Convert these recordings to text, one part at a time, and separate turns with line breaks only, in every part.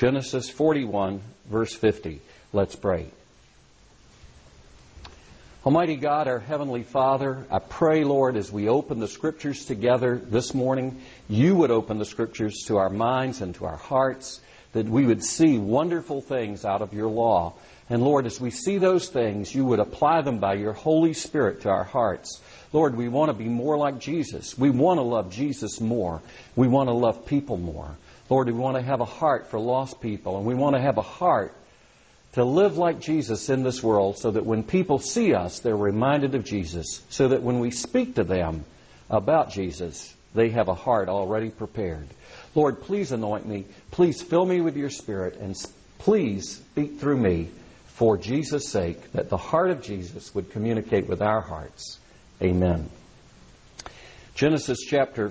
Genesis 41, verse 50. Let's pray. Almighty God, our Heavenly Father, I pray, Lord, as we open the Scriptures together this morning, You would open the Scriptures to our minds and to our hearts, that we would see wonderful things out of Your law. And Lord, as we see those things, You would apply them by Your Holy Spirit to our hearts. Lord, we want to be more like Jesus. We want to love Jesus more. We want to love people more. Lord, we want to have a heart for lost people, and we want to have a heart to live like Jesus in this world so that when people see us, they're reminded of Jesus, so that when we speak to them about Jesus, they have a heart already prepared. Lord, please anoint me. Please fill me with Your Spirit, and please speak through me for Jesus' sake, that the heart of Jesus would communicate with our hearts. Amen. Genesis chapter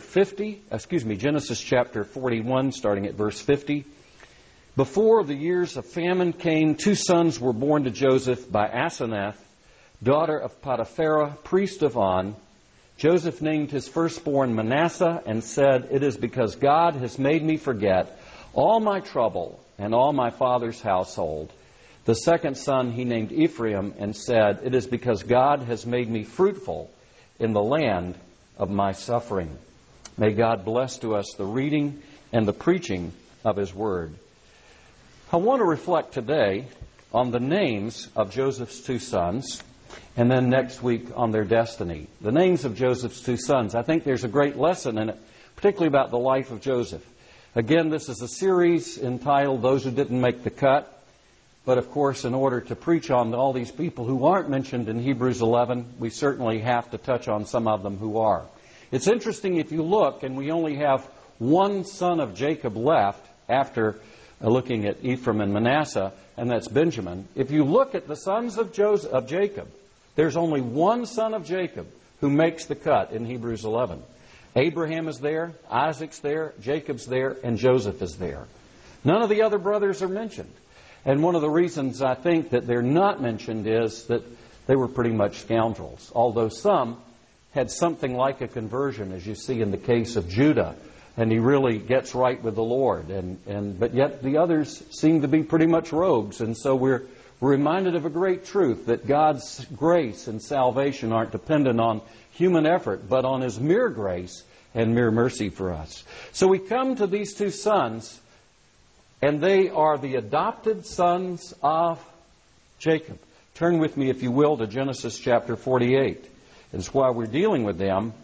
41, starting at verse 50. Before the years of famine came, 2 sons were born to Joseph by Asenath, daughter of Potipharah, priest of On. Joseph named his firstborn Manasseh and said, "It is because God has made me forget all my trouble and all my father's household." The second son he named Ephraim and said, "It is because God has made me fruitful in the land of my suffering." May God bless to us the reading and the preaching of His Word. I want to reflect today on the names of Joseph's 2 sons, and then next week on their destiny. The names of Joseph's 2 sons. I think there's a great lesson in it, particularly about the life of Joseph. Again, this is a series entitled Those Who Didn't Make the Cut. But of course, in order to preach on all these people who aren't mentioned in Hebrews 11, we certainly have to touch on some of them who are. It's interesting if you look, and we only have one son of Jacob left after looking at Ephraim and Manasseh, and that's Benjamin. If you look at the sons of Jacob, there's only one son of Jacob who makes the cut in Hebrews 11. Abraham is there, Isaac's there, Jacob's there, and Joseph is there. None of the other brothers are mentioned. And one of the reasons I think that they're not mentioned is that they were pretty much scoundrels, although some had something like a conversion, as you see in the case of Judah, and he really gets right with the Lord. But yet the others seem to be pretty much rogues. And so we're reminded of a great truth, that God's grace and salvation aren't dependent on human effort, but on His mere grace and mere mercy for us. So we come to these 2 sons, and they are the adopted sons of Jacob. Turn with me, if you will, to Genesis chapter 48. It's why we're dealing with them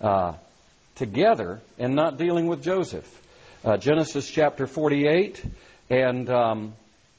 together and not dealing with Joseph. Genesis chapter 48, and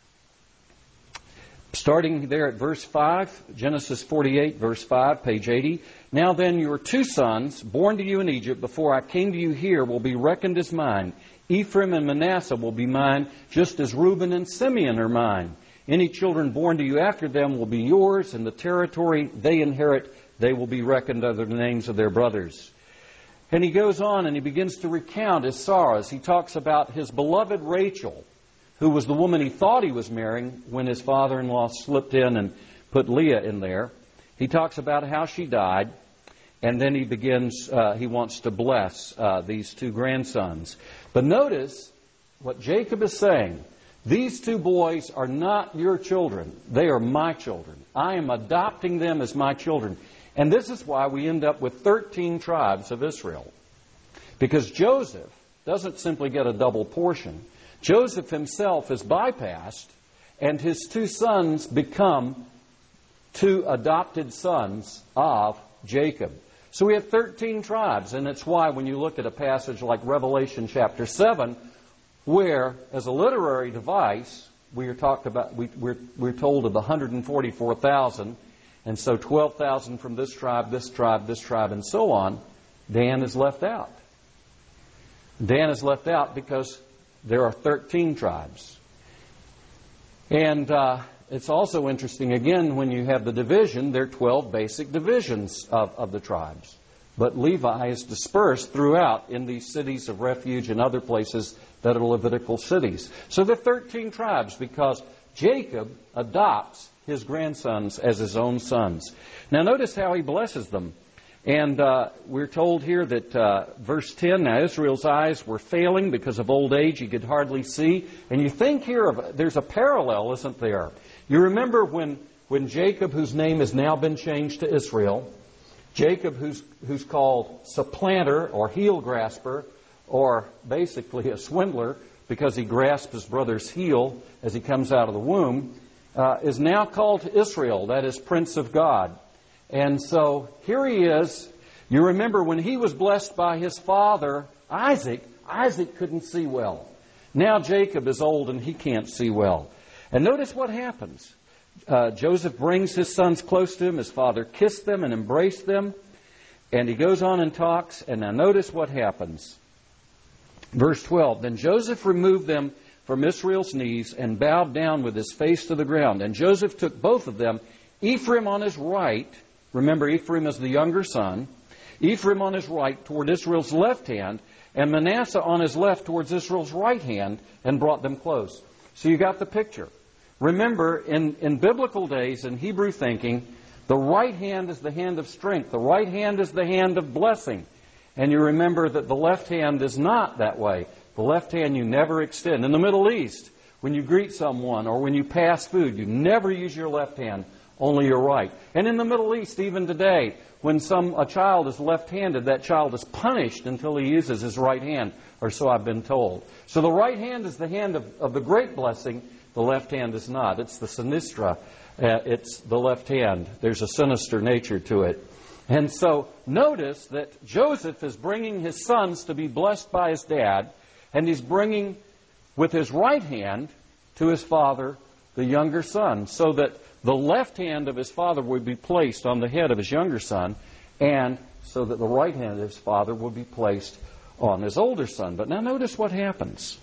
starting there at verse 5, Genesis 48, verse 5, page 80. "Now then, your 2 sons, born to you in Egypt before I came to you here, will be reckoned as mine. Ephraim and Manasseh will be mine, just as Reuben and Simeon are mine. Any children born to you after them will be yours, and the territory they inherit, they will be reckoned under the names of their brothers." And he goes on and he begins to recount his sorrows. He talks about his beloved Rachel, who was the woman he thought he was marrying when his father-in-law slipped in and put Leah in there. He talks about how she died, and then he begins, he wants to bless these 2 grandsons. But notice what Jacob is saying. These 2 boys are not your children. They are my children. I am adopting them as my children. And this is why we end up with 13 tribes of Israel. Because Joseph doesn't simply get a double portion. Joseph himself is bypassed, and his 2 sons become 2 adopted sons of Jacob. So we have 13 tribes, and it's why when you look at a passage like Revelation chapter 7, where, as a literary device, we're told of the 144,000, and so 12,000 from this tribe, and so on, Dan is left out. Dan is left out because there are 13 tribes. And it's also interesting, again, when you have the division, there are 12 basic divisions of the tribes. But Levi is dispersed throughout in these cities of refuge and other places that are Levitical cities. So there are 13 tribes because Jacob adopts his grandsons as his own sons. Now notice how he blesses them. And we're told here that verse 10, now Israel's eyes were failing because of old age. He could hardly see. And you think here, there's a parallel, isn't there? You remember when Jacob, whose name has now been changed to Israel, Jacob, who's called supplanter or heel grasper, or basically a swindler because he grasped his brother's heel as he comes out of the womb, is now called to Israel, that is, Prince of God. And so here he is. You remember when he was blessed by his father, Isaac couldn't see well. Now Jacob is old and he can't see well. And notice what happens. Joseph brings his sons close to him. His father kissed them and embraced them. And he goes on and talks. And now notice what happens. Verse 12, then Joseph removed them from Israel's knees and bowed down with his face to the ground. And Joseph took both of them, Ephraim on his right, remember Ephraim is the younger son, Ephraim on his right toward Israel's left hand, and Manasseh on his left towards Israel's right hand, and brought them close. So you got the picture. Remember, in biblical days, in Hebrew thinking, the right hand is the hand of strength. The right hand is the hand of blessing. And you remember that the left hand is not that way. The left hand you never extend. In the Middle East, when you greet someone or when you pass food, you never use your left hand, only your right. And in the Middle East, even today, when a child is left-handed, that child is punished until he uses his right hand, or so I've been told. So the right hand is the hand of the great blessing. The left hand is not. It's the sinistra. It's the left hand. There's a sinister nature to it. And so notice that Joseph is bringing his sons to be blessed by his dad, and he's bringing with his right hand to his father the younger son, so that the left hand of his father would be placed on the head of his younger son, and so that the right hand of his father would be placed on his older son. But now notice what happens.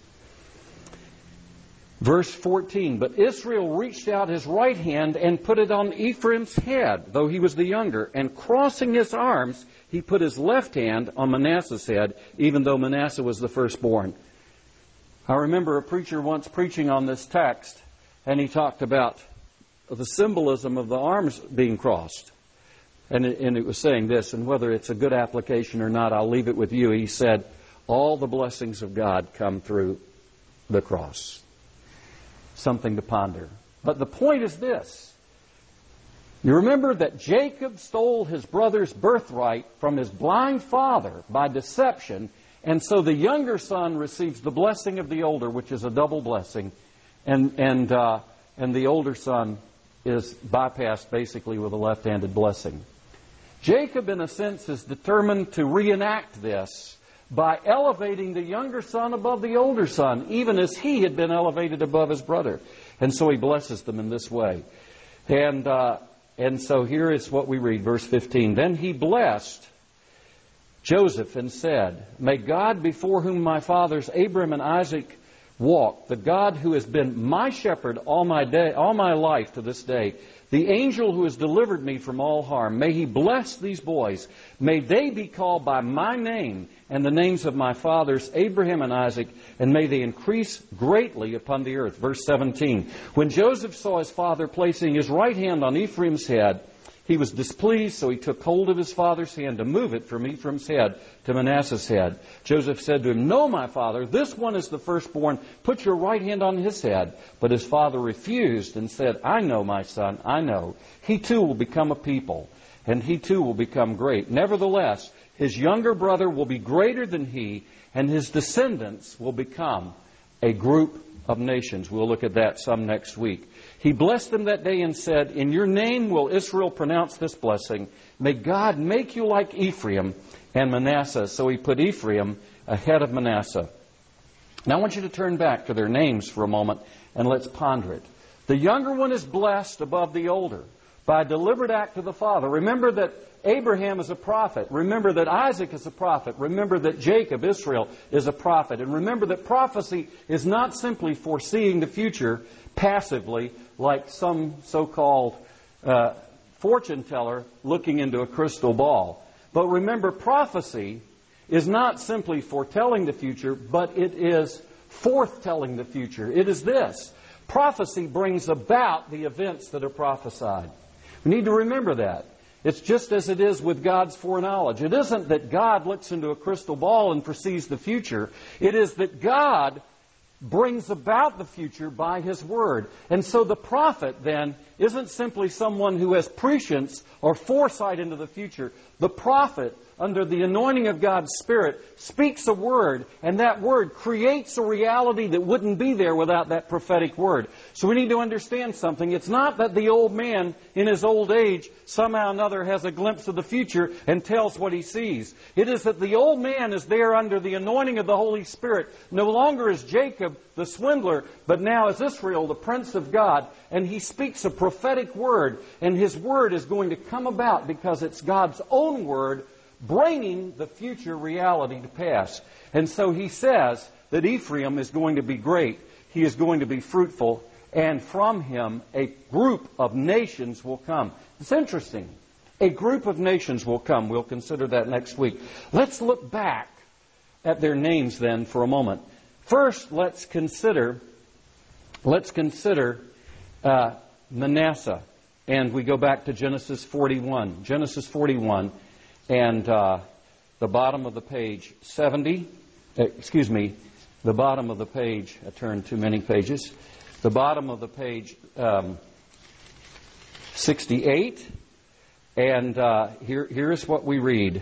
Verse 14, but Israel reached out his right hand and put it on Ephraim's head, though he was the younger, and crossing his arms, he put his left hand on Manasseh's head, even though Manasseh was the firstborn. I remember a preacher once preaching on this text, and he talked about the symbolism of the arms being crossed. And it was saying this, and whether it's a good application or not, I'll leave it with you. He said, all the blessings of God come through the cross. Something to ponder. But the point is this. You remember that Jacob stole his brother's birthright from his blind father by deception, and so the younger son receives the blessing of the older, which is a double blessing, and the older son is bypassed basically with a left-handed blessing. Jacob, in a sense, is determined to reenact this by elevating the younger son above the older son, even as he had been elevated above his brother. And so he blesses them in this way. And so here is what we read, verse 15. Then he blessed Joseph and said, may God, before whom my fathers Abraham and Isaac walked, the God who has been my shepherd all my life to this day, the angel who has delivered me from all harm, may he bless these boys. May they be called by my name and the names of my fathers Abraham and Isaac, and may they increase greatly upon the earth. Verse 17. When Joseph saw his father placing his right hand on Ephraim's head, he was displeased, so he took hold of his father's hand to move it from Ephraim's head to Manasseh's head. Joseph said to him, no, my father, this one is the firstborn. Put your right hand on his head. But his father refused and said, I know, my son, I know. He too will become a people, and he too will become great. Nevertheless, his younger brother will be greater than he, and his descendants will become a group of nations. We'll look at that some next week. He blessed them that day and said, in your name will Israel pronounce this blessing. May God make you like Ephraim and Manasseh. So he put Ephraim ahead of Manasseh. Now I want you to turn back to their names for a moment and let's ponder it. The younger one is blessed above the older by a deliberate act of the father. Remember that Abraham is a prophet. Remember that Isaac is a prophet. Remember that Jacob, Israel, is a prophet. And remember that prophecy is not simply foreseeing the future passively, like some so-called fortune teller looking into a crystal ball. But remember, prophecy is not simply foretelling the future, but it is forthtelling the future. It is this. Prophecy brings about the events that are prophesied. We need to remember that. It's just as it is with God's foreknowledge. It isn't that God looks into a crystal ball and foresees the future. It is that God brings about the future by His Word. And so the prophet then isn't simply someone who has prescience or foresight into the future. The prophet, under the anointing of God's Spirit, speaks a word, and that word creates a reality that wouldn't be there without that prophetic word. So we need to understand something. It's not that the old man in his old age somehow or another has a glimpse of the future and tells what he sees. It is that the old man is there under the anointing of the Holy Spirit, no longer as Jacob, the swindler, but now as Israel, the prince of God, and he speaks a prophetic word, and his word is going to come about because it's God's own word bringing the future reality to pass. And so he says that Ephraim is going to be great. He is going to be fruitful. And from him, a group of nations will come. It's interesting. A group of nations will come. We'll consider that next week. Let's look back at their names then for a moment. First, let's consider Manasseh. And we go back to Genesis 41. Genesis 41. And the bottom of the page 70, the bottom of the page, I turned too many pages, the bottom of the page 68, and here is what we read.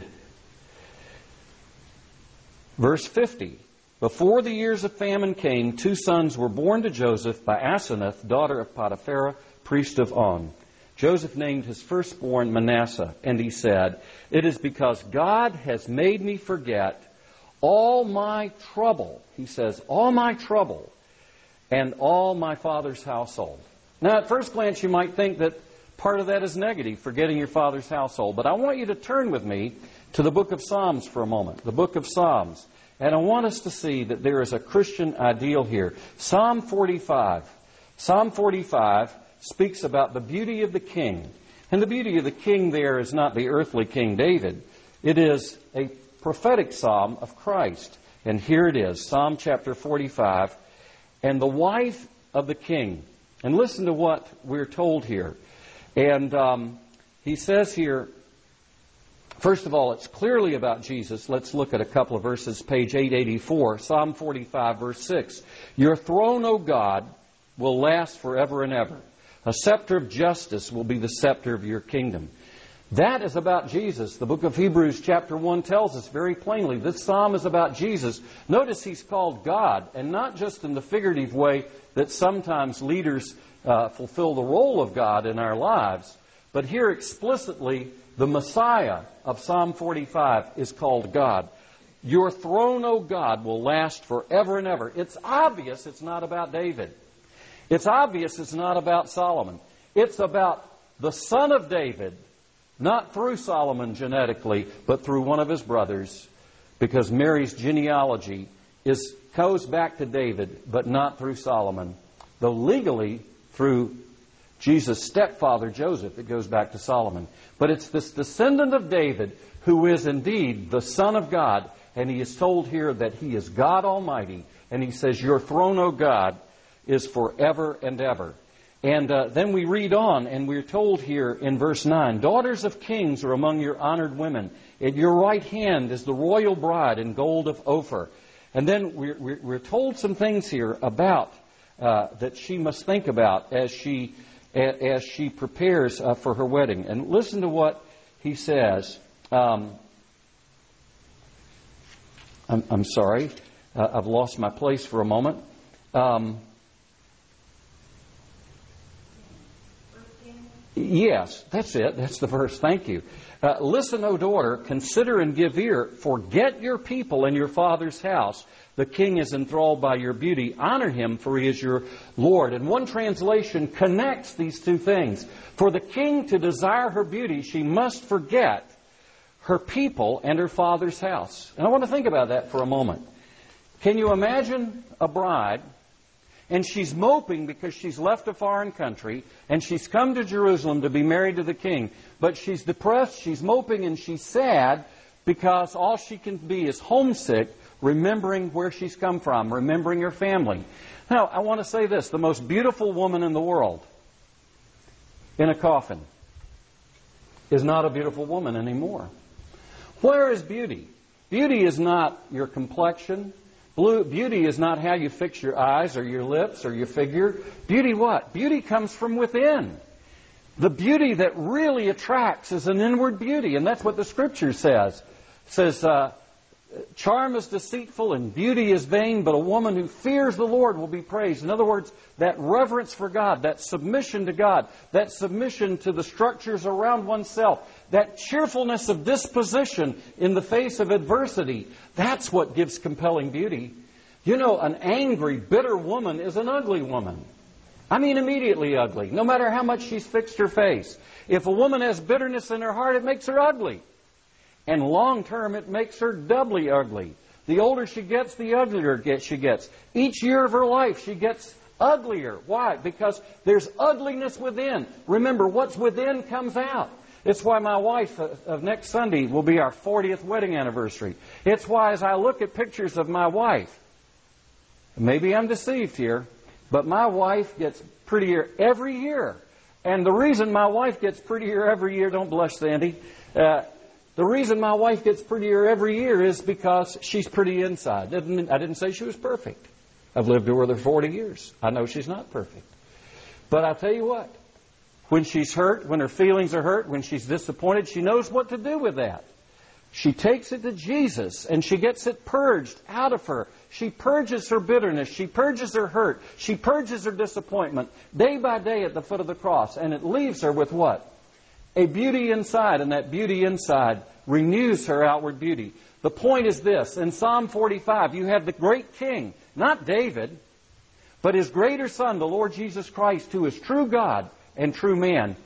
Verse 50, before the years of famine came, 2 sons were born to Joseph by Asenath, daughter of Potipharah, priest of On. Joseph named his firstborn Manasseh, and he said, "It is because God has made me forget all my trouble," he says, "all my trouble and all my father's household." Now, at first glance, you might think that part of that is negative, forgetting your father's household. But I want you to turn with me to the book of Psalms for a moment, the book of Psalms. And I want us to see that there is a Christian ideal here. Psalm 45. Psalm 45 speaks about the beauty of the king. And the beauty of the king there is not the earthly King David. It is a prophetic psalm of Christ. And here it is, Psalm chapter 45. And the wife of the king. And listen to what we're told here. And he says here, first of all, it's clearly about Jesus. Let's look at a couple of verses, page 884, Psalm 45, verse 6. Your throne, O God, will last forever and ever. A scepter of justice will be the scepter of your kingdom. That is about Jesus. The book of Hebrews chapter 1 tells us very plainly this psalm is about Jesus. Notice he's called God, and not just in the figurative way that sometimes leaders fulfill the role of God in our lives, but here explicitly the Messiah of Psalm 45 is called God. Your throne, O God, will last forever and ever. It's obvious it's not about David. It's obvious it's not about Solomon. It's about the son of David, not through Solomon genetically, but through one of his brothers, because Mary's genealogy goes back to David, but not through Solomon. Though legally, through Jesus' stepfather Joseph, it goes back to Solomon. But it's this descendant of David who is indeed the Son of God, and he is told here that he is God Almighty, and he says, your throne, O God, is forever and ever. And then we read on, and we're told here in verse 9, daughters of kings are among your honored women. At your right hand is the royal bride in gold of Ophir. And then we're told some things here about that she must think about as she prepares for her wedding. And listen to what he says. I'm sorry. I've lost my place for a moment. Yes, that's it. That's the verse. Thank you. Listen, O daughter, consider and give ear. Forget your people and your father's house. The king is enthralled by your beauty. Honor him, for he is your Lord. And one translation connects these two things. For the king to desire her beauty, she must forget her people and her father's house. And I want to think about that for a moment. Can you imagine a bride, and she's moping because she's left a foreign country, and she's come to Jerusalem to be married to the king, but she's depressed, she's moping, and she's sad because all she can be is homesick, remembering where she's come from, remembering her family. Now, I want to say this, the most beautiful woman in the world in a coffin. is not a beautiful woman anymore. Where is beauty? Beauty is not your complexion. Beauty is not how you fix your eyes or your lips or your figure. Beauty what? Beauty comes from within. The beauty that really attracts is an inward beauty, and that's what the Scripture says. It says, charm is deceitful and beauty is vain, but a woman who fears the Lord will be praised. In other words, that reverence for God, that submission to God, that submission to the structures around oneself, that cheerfulness of disposition in the face of adversity, that's what gives compelling beauty. You know, an angry, bitter woman is an ugly woman. I mean, immediately ugly, no matter how much she's fixed her face. If a woman has bitterness in her heart, it makes her ugly. And long term, it makes her doubly ugly. The older she gets, the uglier she gets. Each year of her life, she gets uglier. Why? Because there's ugliness within. Remember, what's within comes out. It's why my wife, next Sunday, will be our 40th wedding anniversary. It's why as I look at pictures of my wife, maybe I'm deceived here, but my wife gets prettier every year. And the reason my wife gets prettier every year, don't blush, Sandy, the reason my wife gets prettier every year is because she's pretty inside. I didn't say she was perfect. I've lived with her 40 years. I know she's not perfect. But I'll tell you what, when she's hurt, when her feelings are hurt, when she's disappointed, she knows what to do with that. She takes it to Jesus and she gets it purged out of her. She purges her bitterness. She purges her hurt. She purges her disappointment day by day at the foot of the cross. And it leaves her with what? A beauty inside, and that beauty inside renews her outward beauty. The point is this. In Psalm 45, you have the great king, not David, but his greater son, the Lord Jesus Christ, who is true God and true man.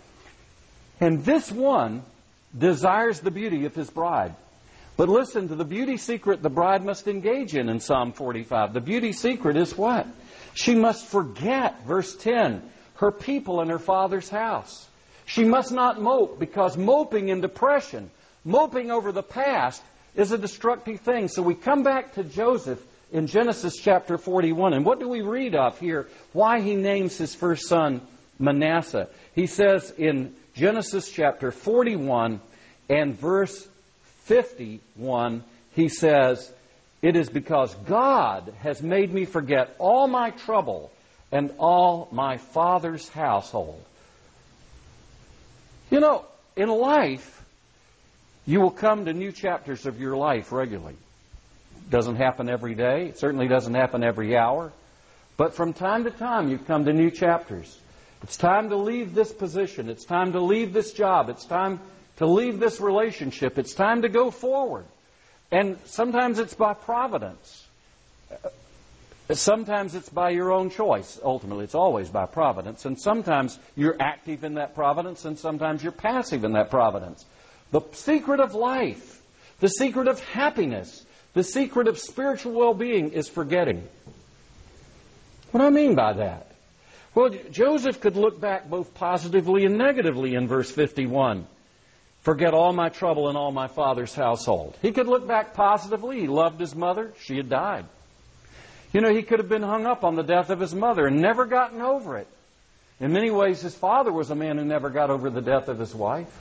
And this one desires the beauty of his bride. But listen to the beauty secret the bride must engage in Psalm 45. The beauty secret is what? She must forget, verse 10, her people and her father's house. She must not mope, because moping and depression, moping over the past, is a destructive thing. So we come back to Joseph in Genesis chapter 41. And what do we read of here? Why he names his first son Manasseh. He says in Genesis chapter 41 and verse 51, he says, "It is because God has made me forget all my trouble and all my father's household." You know, in life, you will come to new chapters of your life regularly. It doesn't happen every day. It certainly doesn't happen every hour. But from time to time, you come to new chapters. It's time to leave this position. It's time to leave this job. It's time to leave this relationship. It's time to go forward. And sometimes it's by providence. Sometimes it's by your own choice. Ultimately, it's always by providence. And sometimes you're active in that providence, and sometimes you're passive in that providence. The secret of life, the secret of happiness, the secret of spiritual well-being is forgetting. What do I mean by that? Well, Joseph could look back both positively and negatively in verse 51. Forget all my trouble and all my father's household. He could look back positively. He loved his mother. She had died. You know, he could have been hung up on the death of his mother and never gotten over it. In many ways, his father was a man who never got over the death of his wife.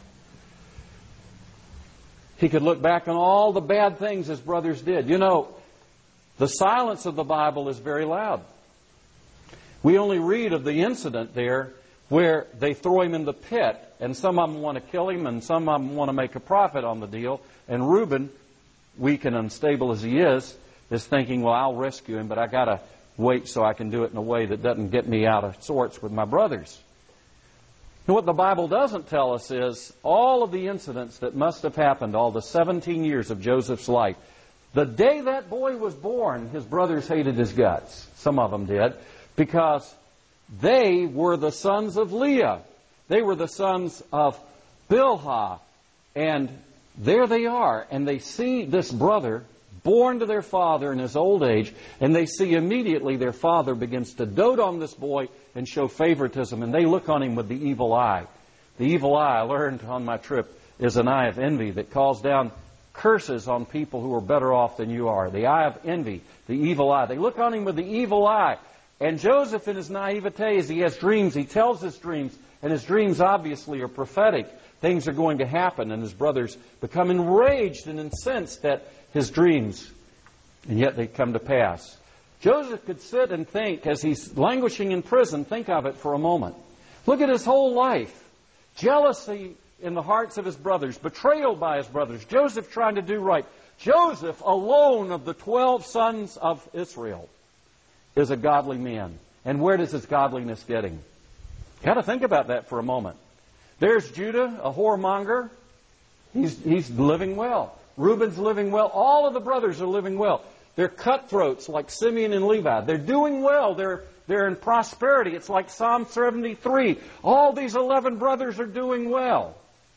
He could look back on all the bad things his brothers did. You know, the silence of the Bible is very loud. We only read of the incident there where they throw him in the pit, and some of them want to kill him, and some of them want to make a profit on the deal. And Reuben, weak and unstable as he is thinking, well, I'll rescue him, but I got to wait so I can do it in a way that doesn't get me out of sorts with my brothers. And what the Bible doesn't tell us is all of the incidents that must have happened, all the 17 years of Joseph's life. The day that boy was born, his brothers hated his guts. Some of them did, because they were the sons of Leah. They were the sons of Bilhah. And there they are, and they see this brother born to their father in his old age, and they see immediately their father begins to dote on this boy and show favoritism, and they look on him with the evil eye. The evil eye, I learned on my trip, is an eye of envy that calls down curses on people who are better off than you are. The eye of envy, the evil eye. They look on him with the evil eye. And Joseph, in his naivete, as he has dreams, he tells his dreams, and his dreams obviously are prophetic. Things are going to happen, and his brothers become enraged and incensed at his dreams, and yet they come to pass. Joseph could sit and think, as he's languishing in prison, think of it for a moment. Look at his whole life. Jealousy in the hearts of his brothers, betrayal by his brothers, Joseph trying to do right. Joseph, alone of the 12 sons of Israel, is a godly man. And where does his godliness get him? Got to think about that for a moment. There's Judah, a whoremonger. He's living well. Reuben's living well. All of the brothers are living well. They're cutthroats like Simeon and Levi. They're doing well. They're in prosperity. It's like Psalm 73. All these 11 brothers are doing well.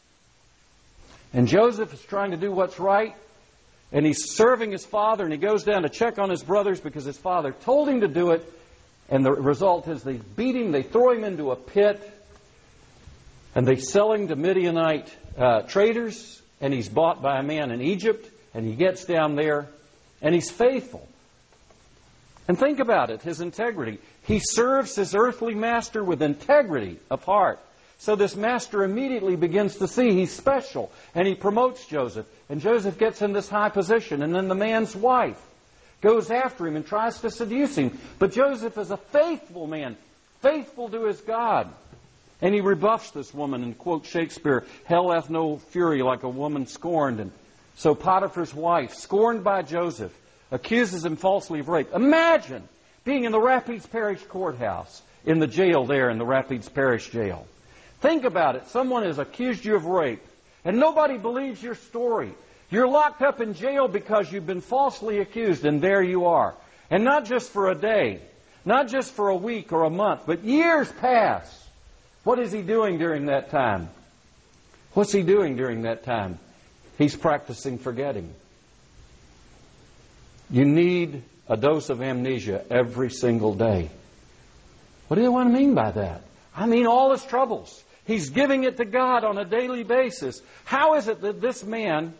And Joseph is trying to do what's right. And he's serving his father, and he goes down to check on his brothers because his father told him to do it. And the result is they beat him, they throw him into a pit, and they sell him to Midianite traders, and he's bought by a man in Egypt, and he gets down there, and he's faithful. And think about it, his integrity. He serves his earthly master with integrity of heart. So this master immediately begins to see he's special, and he promotes Joseph. And Joseph gets in this high position, and then the man's wife goes after him and tries to seduce him. But Joseph is a faithful man, faithful to his God. And he rebuffs this woman and quotes Shakespeare, "Hell hath no fury like a woman scorned." And so Potiphar's wife, scorned by Joseph, accuses him falsely of rape. Imagine being in the Rapides Parish courthouse, in the jail there in the Rapides Parish jail. Think about it. Someone has accused you of rape, and nobody believes your story. You're locked up in jail because you've been falsely accused, and there you are. And not just for a day, not just for a week or a month, but years pass. What is he doing during that time? What's he doing during that time? He's practicing forgetting. You need a dose of amnesia every single day. What do you want to mean by that? I mean all his troubles. He's giving it to God on a daily basis. How is it that this man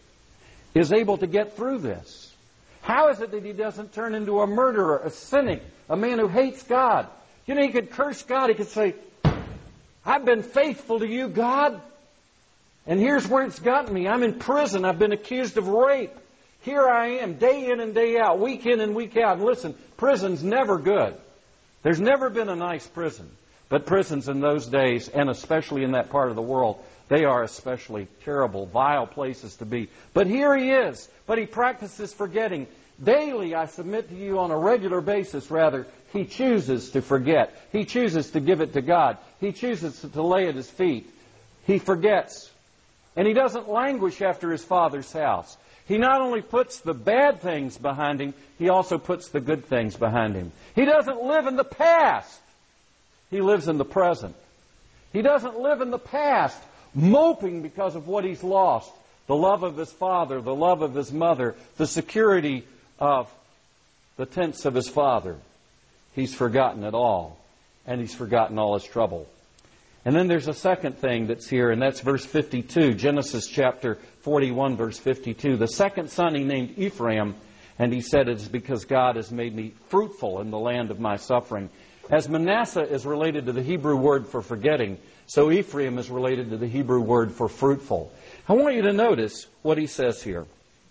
is able to get through this? How is it that he doesn't turn into a murderer, a cynic, a man who hates God? You know, he could curse God. He could say, "I've been faithful to you, God, and here's where it's gotten me. I'm in prison. I've been accused of rape. Here I am, day in and day out, week in and week out." And listen, prison's never good. There's never been a nice prison. But prisons in those days, and especially in that part of the world, they are especially terrible, vile places to be. But here he is. But he practices forgetting. Daily, I submit to you on a regular basis, rather, he chooses to forget. He chooses to give it to God. He chooses to lay at his feet. He forgets. And he doesn't languish after his father's house. He not only puts the bad things behind him, he also puts the good things behind him. He doesn't live in the past. He lives in the present. He doesn't live in the past, moping because of what he's lost. The love of his father, the love of his mother, the security of the tents of his father. He's forgotten it all. And he's forgotten all his trouble. And then there's a second thing that's here, and that's verse 52. Genesis chapter 41, verse 52. The second son he named Ephraim, and he said, "It is because God has made me fruitful in the land of my suffering." As Manasseh is related to the Hebrew word for forgetting, so Ephraim is related to the Hebrew word for fruitful. I want you to notice what he says here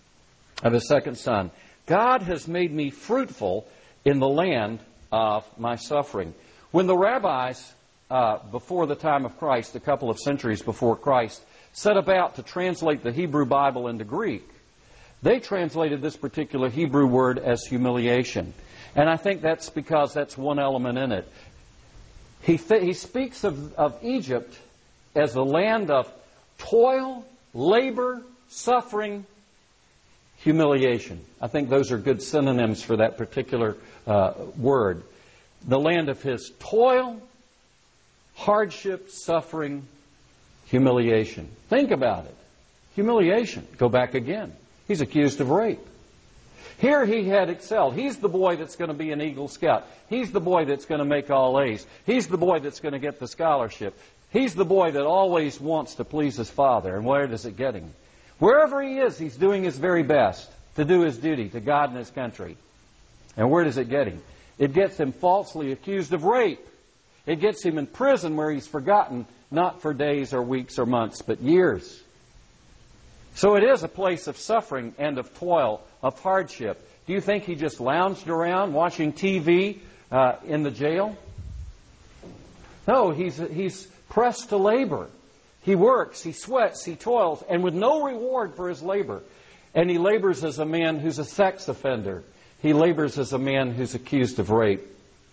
of his second son. God has made me fruitful in the land of my suffering. When the rabbis, before the time of Christ, a couple of centuries before Christ, set about to translate the Hebrew Bible into Greek, they translated this particular Hebrew word as humiliation. And I think that's because that's one element in it. He speaks of Egypt as the land of toil, labor, suffering, humiliation. I think those are good synonyms for that particular word. The land of his toil, hardship, suffering, humiliation. Think about it. Humiliation. Go back again. He's accused of rape. Here he had excelled. He's the boy that's going to be an Eagle Scout. He's the boy that's going to make all A's. He's the boy that's going to get the scholarship. He's the boy that always wants to please his father. And where does it get him? Wherever he is, he's doing his very best to do his duty to God and his country. And where does it get him? It gets him falsely accused of rape. It gets him in prison where he's forgotten, not for days or weeks or months, but years. So it is a place of suffering and of toil, of hardship. Do you think he just lounged around watching TV in the jail? No, he's pressed to labor. He works, he sweats, he toils, and with no reward for his labor. And he labors as a man who's a sex offender. He labors as a man who's accused of rape.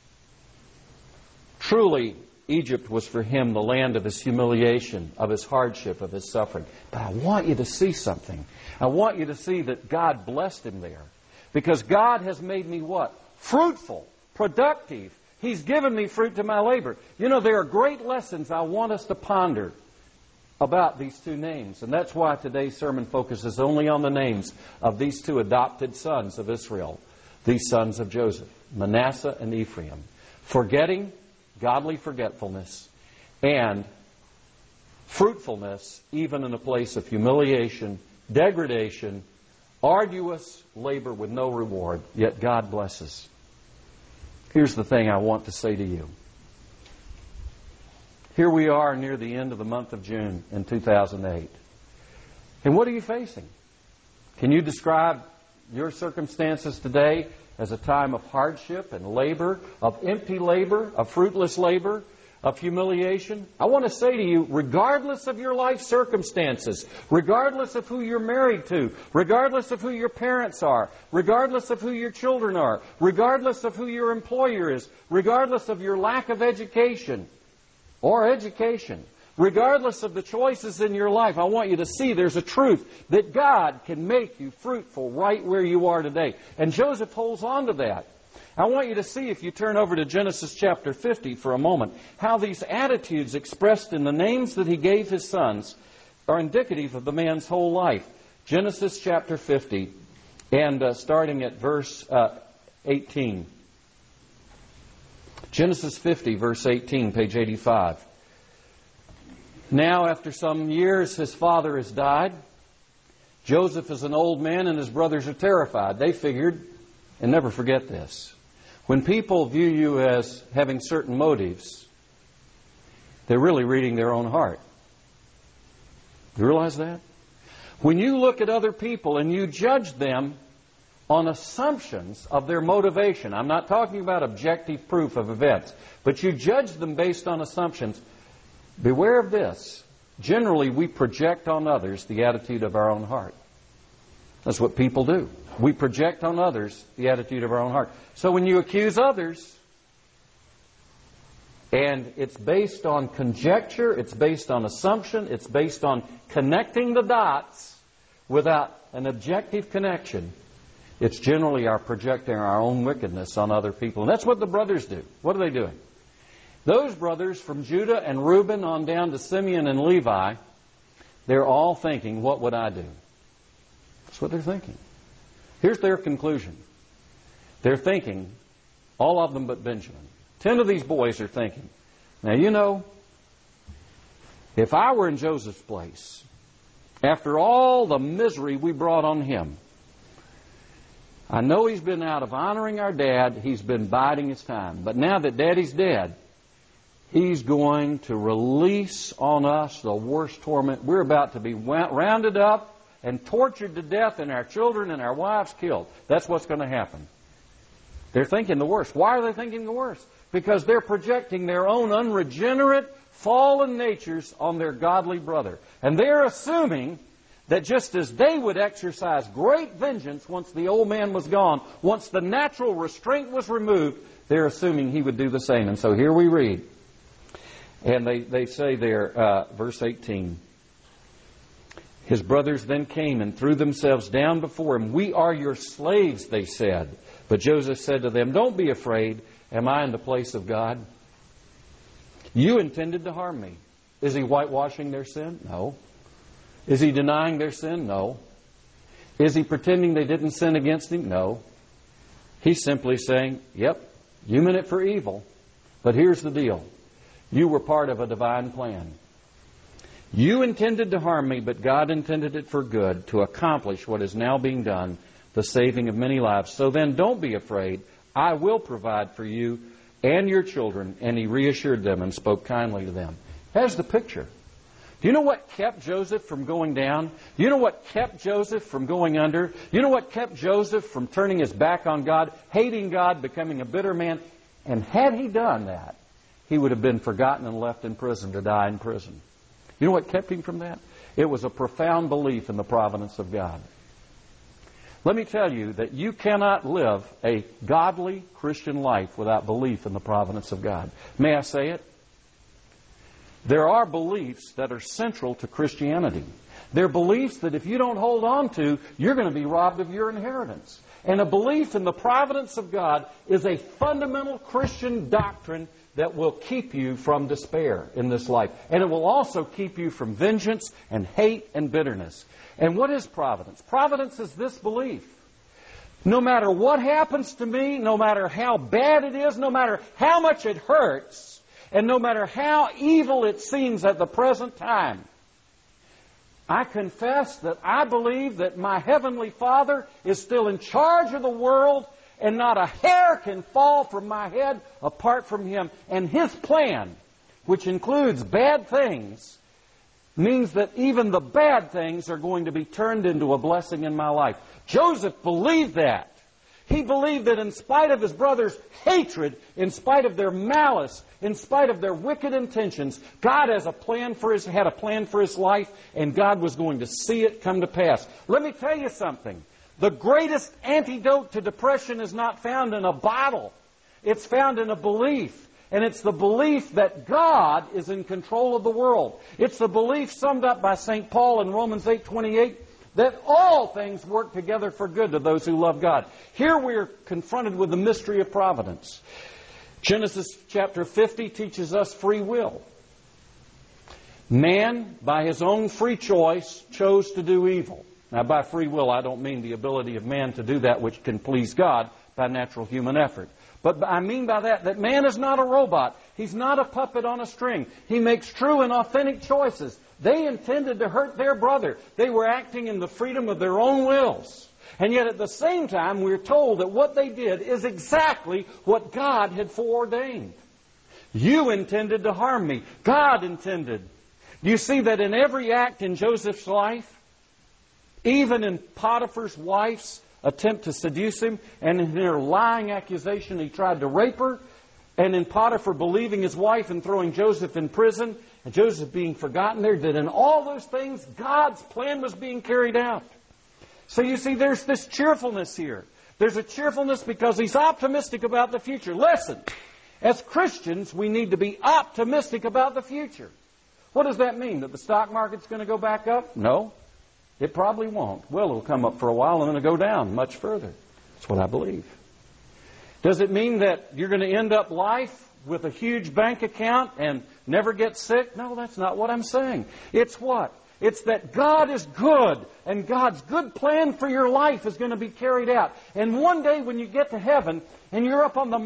Truly, Egypt was for him the land of his humiliation, of his hardship, of his suffering. But I want you to see something. I want you to see that God blessed him there. Because God has made me what? Fruitful, productive. He's given me fruit to my labor. You know, there are great lessons I want us to ponder about these two names. And that's why today's sermon focuses only on the names of these two adopted sons of Israel, these sons of Joseph, Manasseh and Ephraim. Forgetting, godly forgetfulness, and fruitfulness, even in a place of humiliation, degradation, arduous labor with no reward, yet God blesses. Here's the thing I want to say to you. Here we are near the end of the month of June in 2008. And what are you facing? Can you describe your circumstances today as a time of hardship and labor, of empty labor, of fruitless labor, of humiliation? I want to say to you, regardless of your life circumstances, regardless of who you're married to, regardless of who your parents are, regardless of who your children are, regardless of who your employer is, regardless of your lack of education or education, regardless of the choices in your life, I want you to see there's a truth that God can make you fruitful right where you are today. And Joseph holds on to that. I want you to see, if you turn over to Genesis chapter 50 for a moment, how these attitudes expressed in the names that he gave his sons are indicative of the man's whole life. Genesis chapter 50, and starting at verse 18. Genesis 50, verse 18, page 85. Now, after some years, his father has died. Joseph is an old man and his brothers are terrified. They figured, and never forget this, when people view you as having certain motives, they're really reading their own heart. You realize that? When you look at other people and you judge them on assumptions of their motivation, I'm not talking about objective proof of events, but you judge them based on assumptions, beware of this. Generally, we project on others the attitude of our own heart. That's what people do. We project on others the attitude of our own heart. So when you accuse others, and it's based on conjecture, it's based on assumption, it's based on connecting the dots without an objective connection, it's generally our projecting our own wickedness on other people. And that's what the brothers do. What are they doing? Those brothers from Judah and Reuben on down to Simeon and Levi, they're all thinking, what would I do? That's what they're thinking. Here's their conclusion. They're thinking, all of them but Benjamin. 10 of these boys are thinking, now you know, if I were in Joseph's place, after all the misery we brought on him, I know he's been out of honoring our dad, he's been biding his time. But now that Daddy's dead, he's going to release on us the worst torment. We're about to be rounded up and tortured to death, and our children and our wives killed. That's what's going to happen. They're thinking the worst. Why are they thinking the worst? Because they're projecting their own unregenerate, fallen natures on their godly brother. And they're assuming that just as they would exercise great vengeance once the old man was gone, once the natural restraint was removed, they're assuming he would do the same. And so here we read, and they say there, verse 18, his brothers then came and threw themselves down before him. We are your slaves, they said. But Joseph said to them, don't be afraid. Am I in the place of God? You intended to harm me. Is he whitewashing their sin? No. Is he denying their sin? No. Is he pretending they didn't sin against him? No. He's simply saying, yep, you meant it for evil. But here's the deal. You were part of a divine plan. You intended to harm me, but God intended it for good, to accomplish what is now being done, the saving of many lives. So then don't be afraid. I will provide for you and your children. And he reassured them and spoke kindly to them. Here's the picture. Do you know what kept Joseph from going down? Do you know what kept Joseph from going under? Do you know what kept Joseph from turning his back on God, hating God, becoming a bitter man? And had he done that, he would have been forgotten and left in prison to die in prison. You know what kept him from that? It was a profound belief in the providence of God. Let me tell you that you cannot live a godly Christian life without belief in the providence of God. May I say it? There are beliefs that are central to Christianity. They're beliefs that if you don't hold on to, you're going to be robbed of your inheritance. And a belief in the providence of God is a fundamental Christian doctrine that will keep you from despair in this life. And it will also keep you from vengeance and hate and bitterness. And what is providence? Providence is this belief. No matter what happens to me, no matter how bad it is, no matter how much it hurts, and no matter how evil it seems at the present time, I confess that I believe that my Heavenly Father is still in charge of the world, and not a hair can fall from my head apart from Him. And His plan, which includes bad things, means that even the bad things are going to be turned into a blessing in my life. Joseph believed that. He believed that in spite of his brothers' hatred, in spite of their malice, in spite of their wicked intentions, God had a plan for his life, and God was going to see it come to pass. Let me tell you something. The greatest antidote to depression is not found in a bottle. It's found in a belief. And it's the belief that God is in control of the world. It's the belief summed up by St. Paul in Romans 8:28, that all things work together for good to those who love God. Here we are confronted with the mystery of providence. Genesis chapter 50 teaches us free will. Man, by his own free choice, chose to do evil. Now, by free will, I don't mean the ability of man to do that which can please God by natural human effort. But I mean by that man is not a robot. He's not a puppet on a string. He makes true and authentic choices. They intended to hurt their brother. They were acting in the freedom of their own wills. And yet at the same time, we're told that what they did is exactly what God had foreordained. You intended to harm me. God intended. Do you see that in every act in Joseph's life, even in Potiphar's wife's attempt to seduce him, and in her lying accusation he tried to rape her, and in Potiphar believing his wife and throwing Joseph in prison, and Joseph being forgotten there, that in all those things God's plan was being carried out. So you see, there's this cheerfulness here. There's a cheerfulness because he's optimistic about the future. Listen, as Christians, we need to be optimistic about the future. What does that mean? That the stock market's going to go back up? No. It probably won't. Well, it'll come up for a while and then it'll go down much further. That's what I believe. Does it mean that you're going to end up life with a huge bank account and never get sick? No, that's not what I'm saying. It's what? It's that God is good, and God's good plan for your life is going to be carried out. And one day when you get to heaven and you're up on the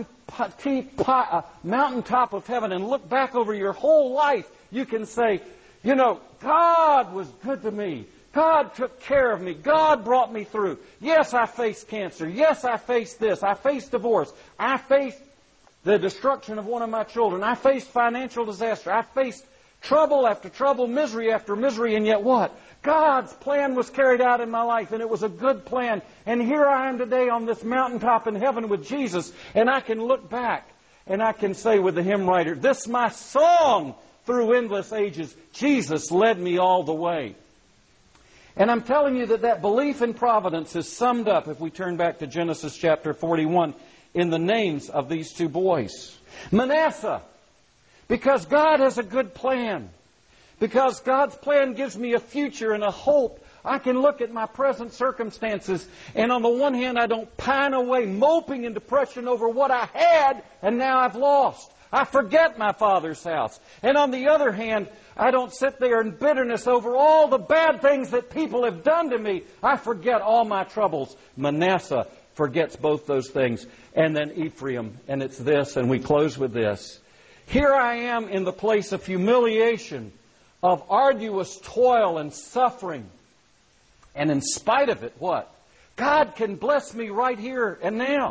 mountaintop of heaven and look back over your whole life, you can say, you know, God was good to me. God took care of me. God brought me through. Yes, I faced cancer. Yes, I faced this. I faced divorce. I faced the destruction of one of my children. I faced financial disaster. I faced trouble after trouble, misery after misery, and yet what? God's plan was carried out in my life, and it was a good plan. And here I am today on this mountaintop in heaven with Jesus, and I can look back, and I can say with the hymn writer, this my song through endless ages. Jesus led me all the way. And I'm telling you that belief in providence is summed up, if we turn back to Genesis chapter 41, in the names of these two boys. Manasseh, because God has a good plan. Because God's plan gives me a future and a hope. I can look at my present circumstances, and on the one hand, I don't pine away moping in depression over what I had and now I've lost. I forget my father's house. And on the other hand, I don't sit there in bitterness over all the bad things that people have done to me. I forget all my troubles. Manasseh forgets both those things. And then Ephraim, and it's this, and we close with this. Here I am in the place of humiliation, of arduous toil and suffering. And in spite of it, what? God can bless me right here and now.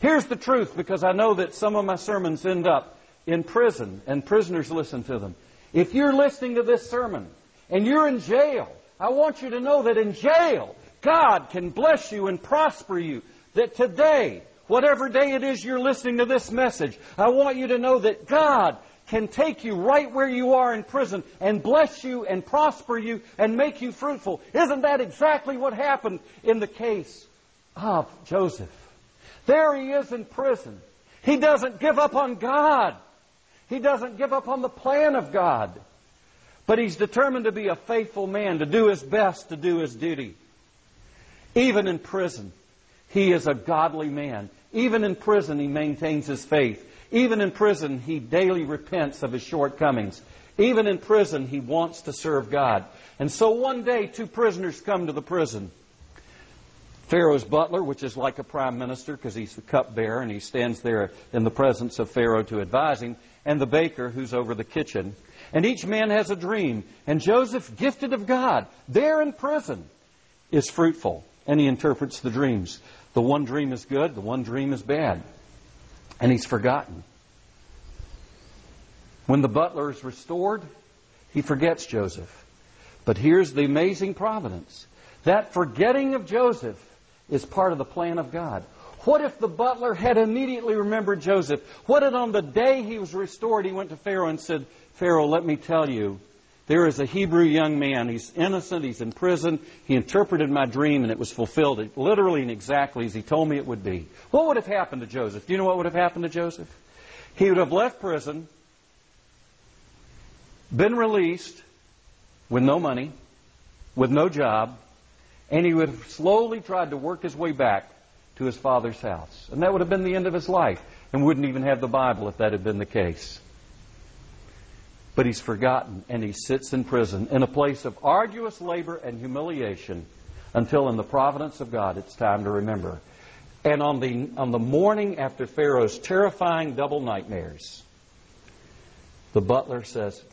Here's the truth, because I know that some of my sermons end up in prison and prisoners listen to them. If you're listening to this sermon and you're in jail, I want you to know that in jail, God can bless you and prosper you. That today, whatever day it is you're listening to this message, I want you to know that God can take you right where you are in prison and bless you and prosper you and make you fruitful. Isn't that exactly what happened in the case of Joseph? There he is in prison. He doesn't give up on God. He doesn't give up on the plan of God. But he's determined to be a faithful man, to do his best, to do his duty. Even in prison, he is a godly man. Even in prison, he maintains his faith. Even in prison, he daily repents of his shortcomings. Even in prison, he wants to serve God. And so one day, two prisoners come to the prison. Pharaoh's butler, which is like a prime minister because he's the cupbearer and he stands there in the presence of Pharaoh to advise him, and the baker who's over the kitchen. And each man has a dream. And Joseph, gifted of God, there in prison, is fruitful. And he interprets the dreams. The one dream is good, the one dream is bad. And he's forgotten. When the butler is restored, he forgets Joseph. But here's the amazing providence. That forgetting of Joseph is part of the plan of God. What if the butler had immediately remembered Joseph? What if on the day he was restored, he went to Pharaoh and said, Pharaoh, let me tell you, there is a Hebrew young man. He's innocent. He's in prison. He interpreted my dream and it was fulfilled literally and exactly as he told me it would be. What would have happened to Joseph? Do you know what would have happened to Joseph? He would have left prison, been released with no money, with no job, and he would have slowly tried to work his way back to his father's house. And that would have been the end of his life, and wouldn't even have the Bible if that had been the case. But he's forgotten, and he sits in prison in a place of arduous labor and humiliation until in the providence of God it's time to remember. And on the morning after Pharaoh's terrifying double nightmares, the butler says,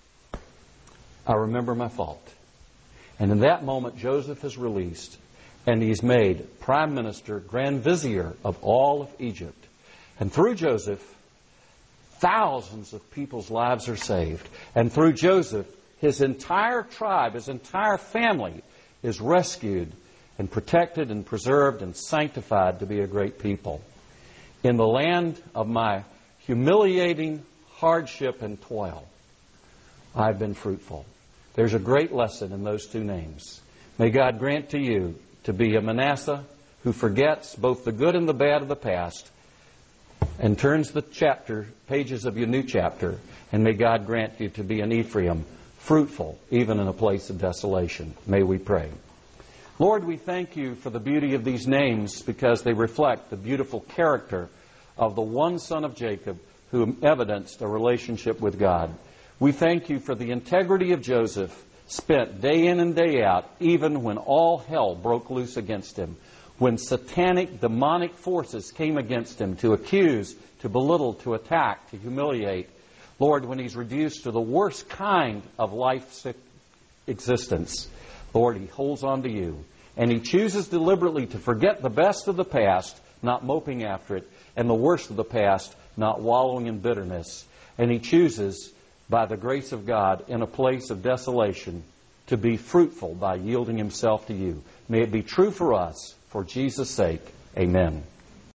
I remember my fault. And in that moment, Joseph is released, and he's made prime minister, grand vizier of all of Egypt. And through Joseph, thousands of people's lives are saved. And through Joseph, his entire tribe, his entire family is rescued and protected and preserved and sanctified to be a great people. In the land of my humiliating hardship and toil, I've been fruitful. There's a great lesson in those two names. May God grant to you to be a Manasseh who forgets both the good and the bad of the past and turns the pages of your new chapter. And may God grant you to be an Ephraim, fruitful even in a place of desolation. May we pray. Lord, we thank you for the beauty of these names because they reflect the beautiful character of the one son of Jacob who evidenced a relationship with God. We thank you for the integrity of Joseph, spent day in and day out, even when all hell broke loose against him, when satanic, demonic forces came against him to accuse, to belittle, to attack, to humiliate. Lord, when he's reduced to the worst kind of life's existence, Lord, he holds on to you. And he chooses deliberately to forget the best of the past, not moping after it, and the worst of the past, not wallowing in bitterness. And he chooses, by the grace of God, in a place of desolation, to be fruitful by yielding himself to you. May it be true for us, for Jesus' sake. Amen.